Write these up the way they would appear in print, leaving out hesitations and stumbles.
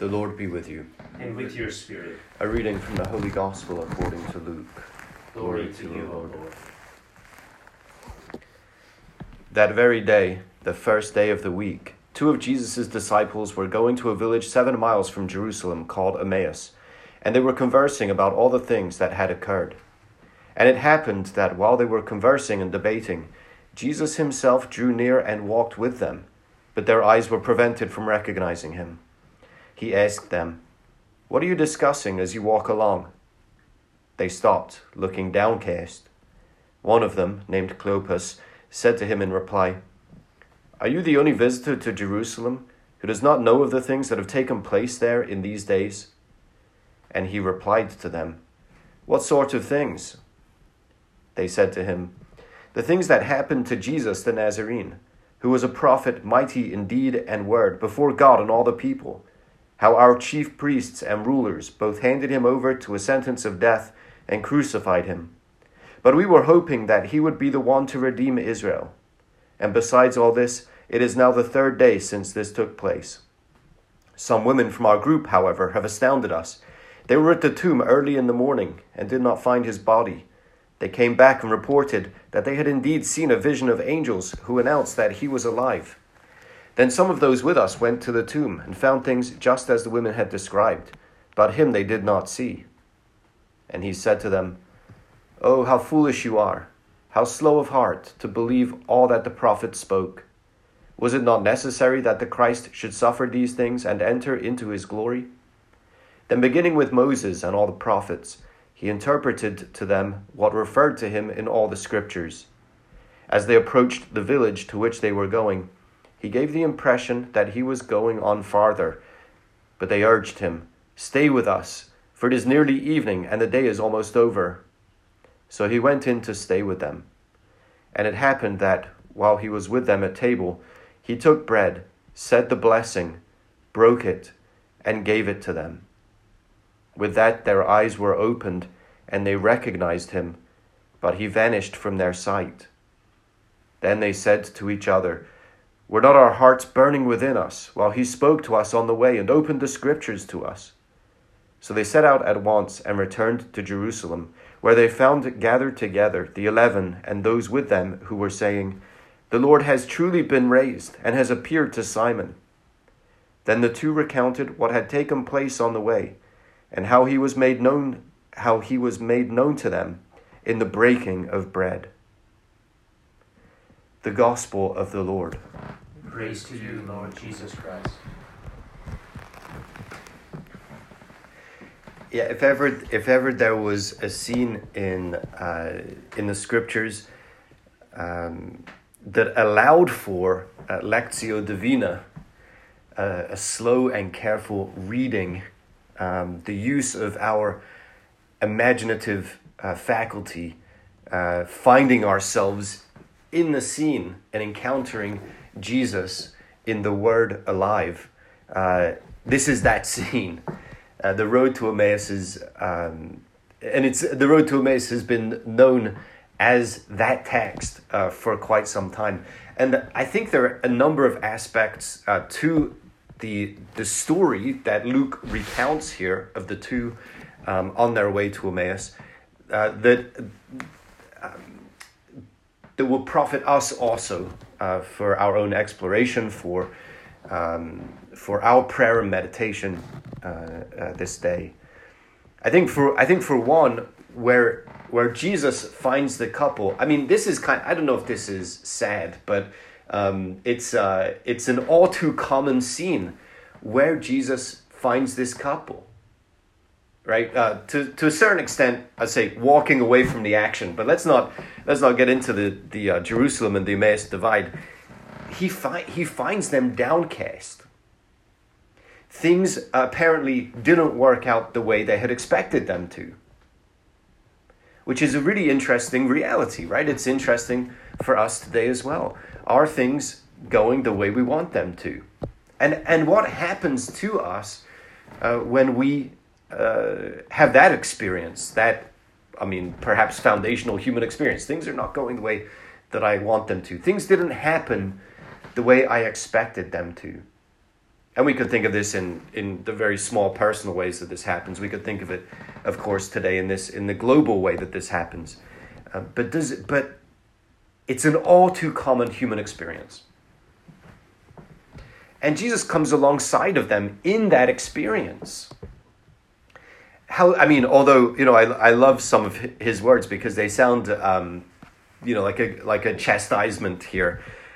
The Lord be with you. And with your spirit. A reading from the Holy Gospel according to Luke. Glory to you, O Lord. That very day, the first day of the week, 2 of Jesus' disciples were going to a village 7 miles from Jerusalem called Emmaus, and they were conversing about all the things that had occurred. And it happened that while they were conversing and debating, Jesus himself drew near and walked with them, but their eyes were prevented from recognizing him. He asked them, "What are you discussing as you walk along?" They stopped, looking downcast. One of them, named Cleopas, said to him in reply, "Are you the only visitor to Jerusalem who does not know of the things that have taken place there in these days?" And he replied to them, "What sort of things?" They said to him, "The things that happened to Jesus the Nazarene, who was a prophet mighty in deed and word before God and all the people, how our chief priests and rulers both handed him over to a sentence of death and crucified him. But we were hoping that he would be the one to redeem Israel. And besides all this, it is now the 3rd day since this took place. Some women from our group, however, have astounded us. They were at the tomb early in the morning and did not find his body. They came back and reported that they had indeed seen a vision of angels who announced that he was alive. Then some of those with us went to the tomb and found things just as the women had described, but him they did not see." And he said to them, "Oh, how foolish you are, how slow of heart to believe all that the prophets spoke. Was it not necessary that the Christ should suffer these things and enter into his glory?" Then beginning with Moses and all the prophets, he interpreted to them what referred to him in all the scriptures. As they approached the village to which they were going, he gave the impression that he was going on farther, but they urged him, "Stay with us, for it is nearly evening and the day is almost over." So he went in to stay with them. And it happened that, while he was with them at table, he took bread, said the blessing, broke it, and gave it to them. With that their eyes were opened, and they recognized him, but he vanished from their sight. Then they said to each other, "Were not our hearts burning within us while he spoke to us on the way and opened the scriptures to us?" So they set out at once and returned to Jerusalem, where they found gathered together the 11 and those with them who were saying, "The Lord has truly been raised and has appeared to Simon." Then the 2 recounted what had taken place on the way, and how he was made known to them in the breaking of bread. The Gospel of the Lord. Praise to you, Lord Jesus Christ. Yeah, if ever there was a scene in the scriptures that allowed for lectio divina, a slow and careful reading, the use of our imaginative faculty, finding ourselves in the scene and encountering Jesus in the Word alive. This is that scene. The road to Emmaus the road to Emmaus has been known as that text for quite some time, and I think there are a number of aspects to the story that Luke recounts here of the 2 on their way to Emmaus that will profit us also for our own exploration, for our prayer and meditation this day. I think for one, where Jesus finds the couple. I mean, this is I don't know if this is sad, but it's an all too common scene where Jesus finds this couple. Right, to a certain extent, I'd say walking away from the action, but let's not get into the Jerusalem and the Emmaus divide. He finds them downcast. Things apparently didn't work out the way they had expected them to, which is a really interesting reality, right? It's interesting for us today as well. Are things going the way we want them to? And what happens to us when we have that experience, perhaps foundational human experience? Things are not going the way that I want them to. Things didn't happen the way I expected them to. And we could think of this in the very small personal ways that this happens. We could think of it, of course, today in the global way that this happens. But it's an all too common human experience. And Jesus comes alongside of them in that experience. Although, I love some of his words because they sound, like a chastisement here.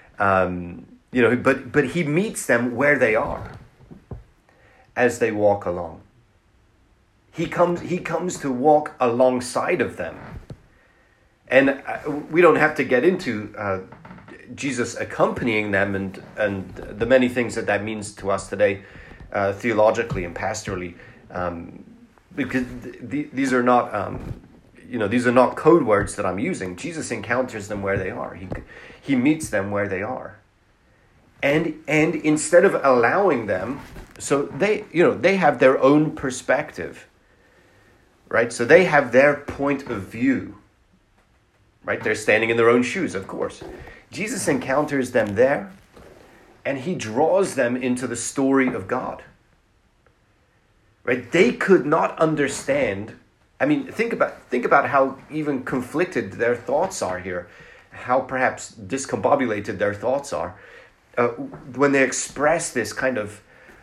But he meets them where they are as they walk along. He comes to walk alongside of them. And we don't have to get into Jesus accompanying them and the many things that means to us today, theologically and pastorally, because these are not these are not code words that I'm using. Jesus encounters them where they are. He meets them where they are, and instead of allowing them, so they have their own perspective, right? So they have their point of view, right? They're standing in their own shoes, of course. Jesus encounters them there, and he draws them into the story of God. Right? They could not understand. I mean, think about how even conflicted their thoughts are here, how perhaps discombobulated their thoughts are when they express this kind of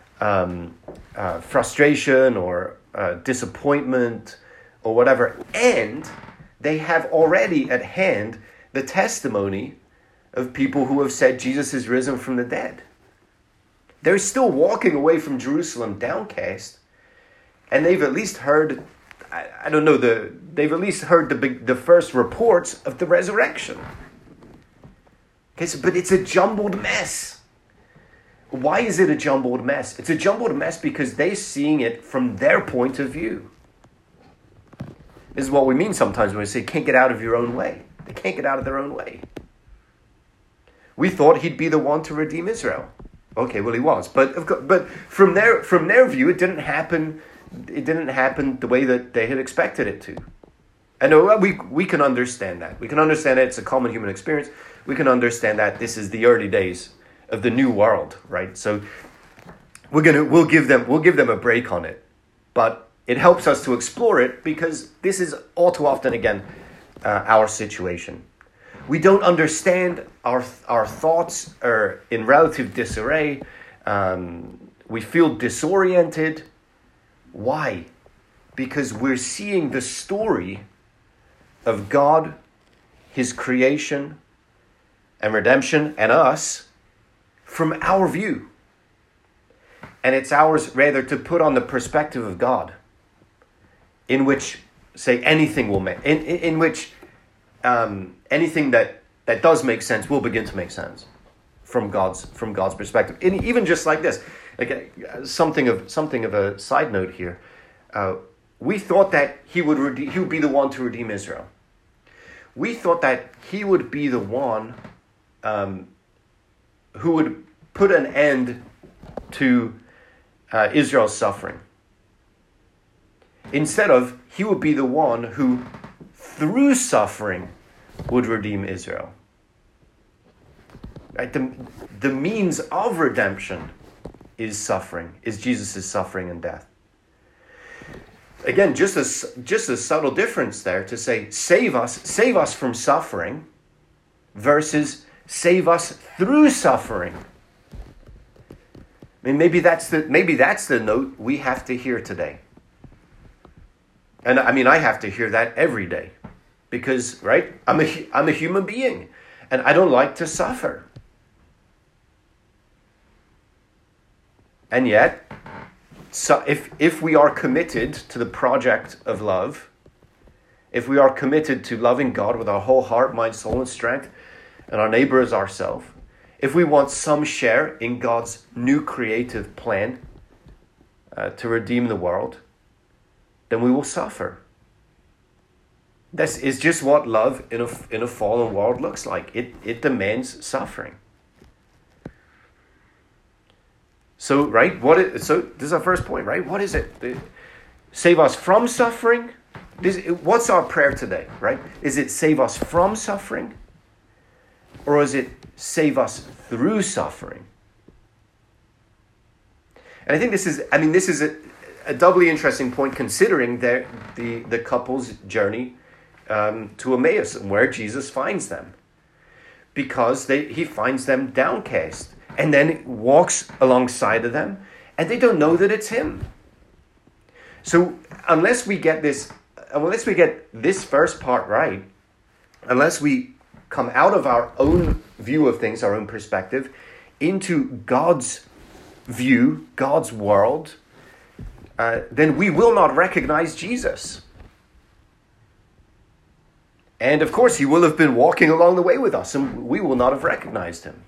frustration or disappointment or whatever, and they have already at hand the testimony of people who have said Jesus is risen from the dead. They're still walking away from Jerusalem downcast, and they've at least heard, they've at least heard the first reports of the resurrection. Okay, but it's a jumbled mess. Why is it a jumbled mess? It's a jumbled mess because they're seeing it from their point of view. This is what we mean sometimes when we say, can't get out of your own way. They can't get out of their own way. We thought he'd be the one to redeem Israel. Okay, well, he was. But from their view, it didn't happen. It didn't happen the way that they had expected it to. And we can understand that. We can understand that it's a common human experience. We can understand that this is the early days of the new world, right? So we'll give them a break on it. But it helps us to explore it because this is all too often, again, our situation. We don't understand, our thoughts are in relative disarray. We feel disoriented. Why? Because we're seeing the story of God, his creation and redemption, and us from our view. And it's ours rather to put on the perspective of God, in which, say, anything will make, in which anything that does make sense will begin to make sense from God's perspective. And even just like this, something of a side note here. We thought that he would be the one to redeem Israel. We thought that he would be the one who would put an end to Israel's suffering. Instead of, he would be the one who, through suffering, would redeem Israel. Right? The means of redemption is suffering, is Jesus' suffering and death. Again, just a subtle difference there to say, save us from suffering, versus save us through suffering. I mean, maybe that's the note we have to hear today. And I mean, I have to hear that every day, because, right, I'm a human being, and I don't like to suffer. And yet, so if we are committed to the project of love, if we are committed to loving God with our whole heart, mind, soul, and strength, and our neighbor as ourselves, if we want some share in God's new creative plan to redeem the world, then we will suffer. This is just what love in a fallen world looks like. It demands suffering. So, right, so this is our first point, right? What is it? Save us from suffering? What's our prayer today, right? Is it save us from suffering? Or is it save us through suffering? And I think this is a doubly interesting point considering the couple's journey to Emmaus and where Jesus finds them. Because he finds them downcast and then walks alongside of them and they don't know that it's him. So unless we get this first part right, unless we come out of our own view of things, our own perspective, into God's view, God's world, then we will not recognize Jesus. And of course, he will have been walking along the way with us, and we will not have recognized him.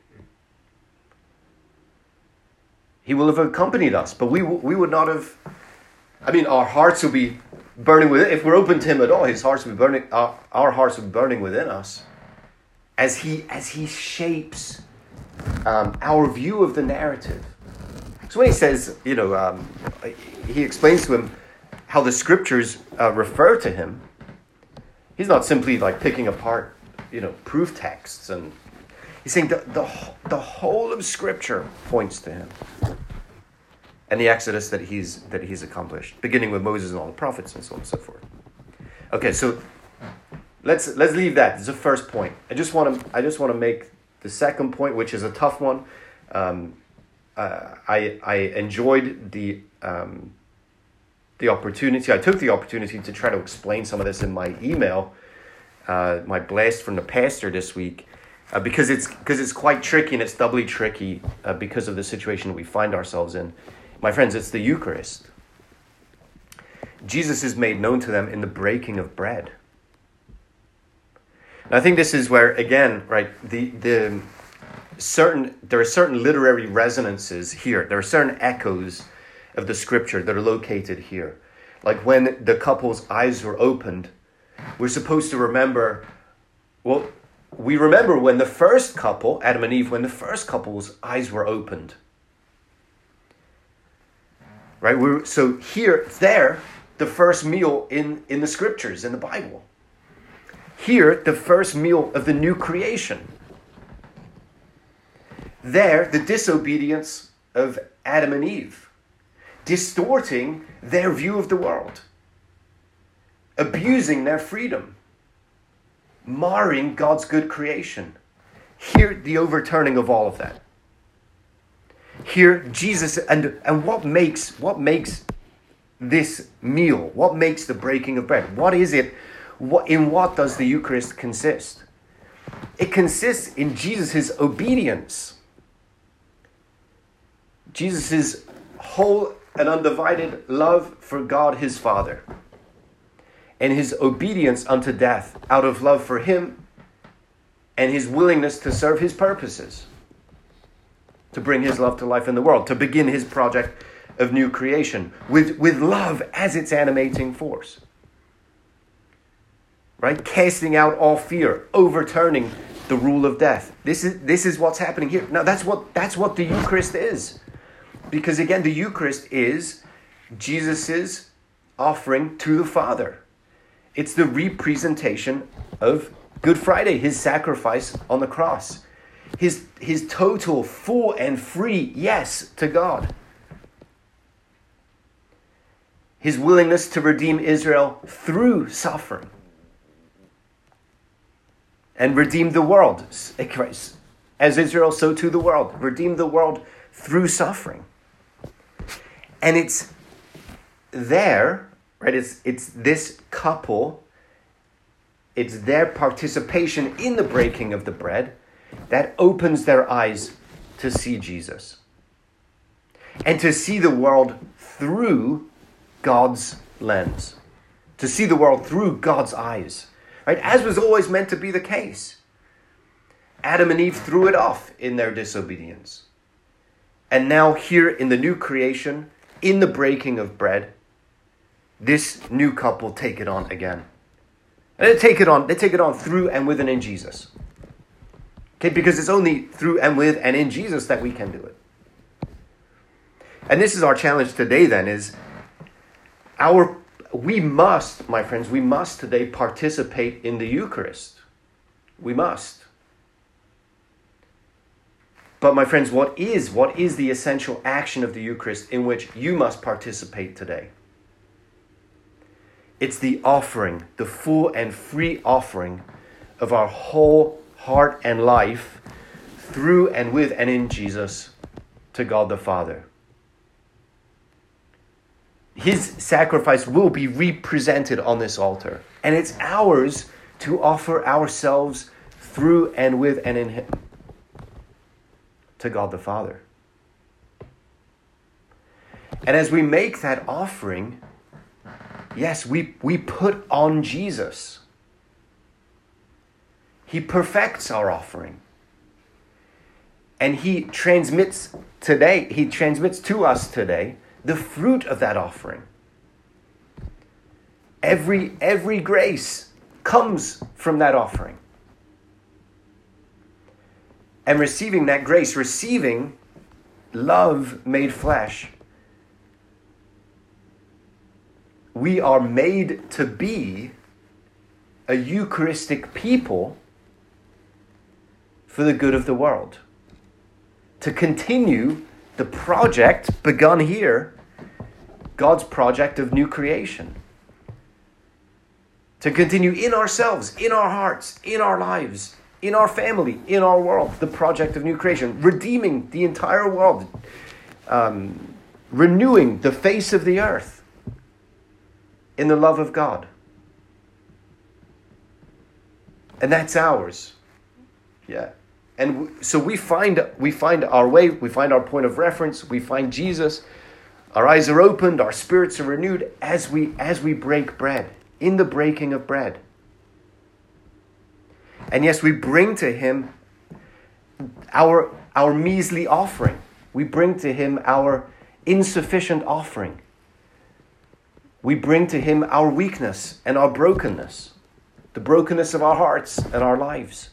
He will have accompanied us, but we would not have. Our hearts will be burning within. If we're open to him at all, his hearts will be burning. Our hearts will be burning within us, as he shapes our view of the narrative. So when he says, he explains to him how the scriptures refer to him. He's not simply like picking apart, proof texts, and he's saying the whole of Scripture points to him, and the Exodus that he's accomplished, beginning with Moses and all the prophets and so on and so forth. Okay, so let's leave that. It's the first point. I just want to make the second point, which is a tough one. I enjoyed the opportunity. I took the opportunity to try to explain some of this in my email, my blast from the pastor this week, because it's quite tricky, and it's doubly tricky because of the situation that we find ourselves in. My friends, it's the Eucharist. Jesus is made known to them in the breaking of bread. And I think this is where, again, right, there are certain literary resonances here. There are certain echoes of the scripture that are located here. Like when the couple's eyes were opened, we're supposed to remember, we remember when the first couple, Adam and Eve, when the first couple's eyes were opened. Right? So there, the first meal in the scriptures, in the Bible. Here, the first meal of the new creation. There, the disobedience of Adam and Eve, distorting their view of the world, abusing their freedom, marring God's good creation. Here, the overturning of all of that. Here, Jesus, and what makes this meal? What makes the breaking of bread? What is it? In what does the Eucharist consist? It consists in Jesus' obedience. Jesus' whole and undivided love for God his Father, and his obedience unto death out of love for him, and his willingness to serve his purposes, to bring his love to life in the world, to begin his project of new creation with love as its animating force. Right? Casting out all fear, overturning the rule of death. This is what's happening here. Now that's what the Eucharist is. Because again, the Eucharist is Jesus' offering to the Father. It's the representation of Good Friday, his sacrifice on the cross. His total, full and free yes to God. His willingness to redeem Israel through suffering. And redeem the world. As Israel, so too the world. Redeem the world through suffering. And it's there, right? It's this couple, it's their participation in the breaking of the bread that opens their eyes to see Jesus. And to see the world through God's lens. To see the world through God's eyes. Right? As was always meant to be the case. Adam and Eve threw it off in their disobedience. And now here in the new creation, in the breaking of bread, this new couple take it on again. And they take it on through and with and in Jesus. Okay, because it's only through and with and in Jesus that we can do it. And this is our challenge today then, is we must, my friends, we must today participate in the Eucharist. We must. But my friends, what is the essential action of the Eucharist in which you must participate today? It's the offering, the full and free offering of our whole heart and life through and with and in Jesus to God the Father. His sacrifice will be represented on this altar, and it's ours to offer ourselves through and with and in Him to God the Father. And as we make that offering, yes, we put on Jesus. He perfects our offering. And He transmits to us today the fruit of that offering. Every grace comes from that offering. And receiving that grace, receiving love made flesh, we are made to be a Eucharistic people for the good of the world. To continue the project begun here, God's project of new creation. To continue in ourselves, in our hearts, in our lives, in our family, in our world, the project of new creation, redeeming the entire world, renewing the face of the earth in the love of God. And that's ours. Yeah. And so we find our way, we find our point of reference, we find Jesus. Our eyes are opened, our spirits are renewed as we break bread, in the breaking of bread. And yes, we bring to Him our measly offering. We bring to Him our insufficient offering. We bring to Him our weakness and our brokenness, the brokenness of our hearts and our lives.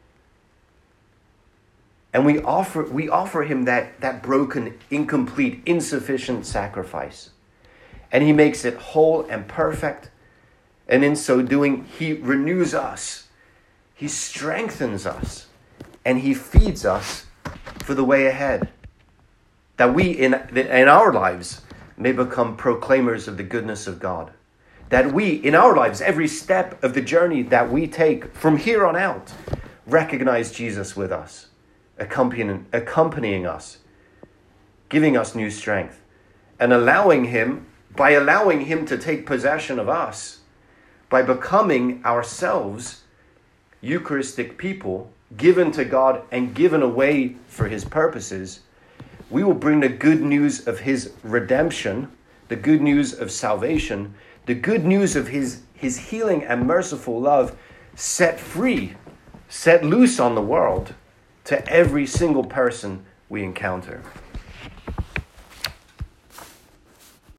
And we offer Him that broken, incomplete, insufficient sacrifice. And He makes it whole and perfect. And in so doing, He renews us. He strengthens us. And He feeds us for the way ahead. That we, in our lives, may become proclaimers of the goodness of God. That we, in our lives, every step of the journey that we take from here on out, recognize Jesus with us. Accompanying us, giving us new strength, and allowing Him to take possession of us, by becoming ourselves Eucharistic people, given to God and given away for His purposes, we will bring the good news of His redemption, the good news of salvation, the good news of His healing and merciful love, set free, set loose on the world, to every single person we encounter.